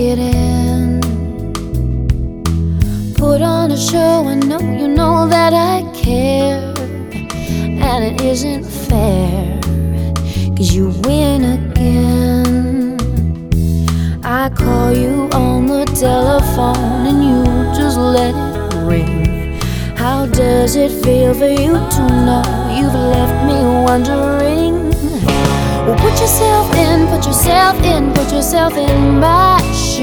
Get in, put on a show. I know you know that I care, and it isn't fair, 'cause you win again. I call you on the telephone and you just let it ring. How does it feel for you to know you've left me wondering? Well, put yourself in, put yourself in, put yourself in my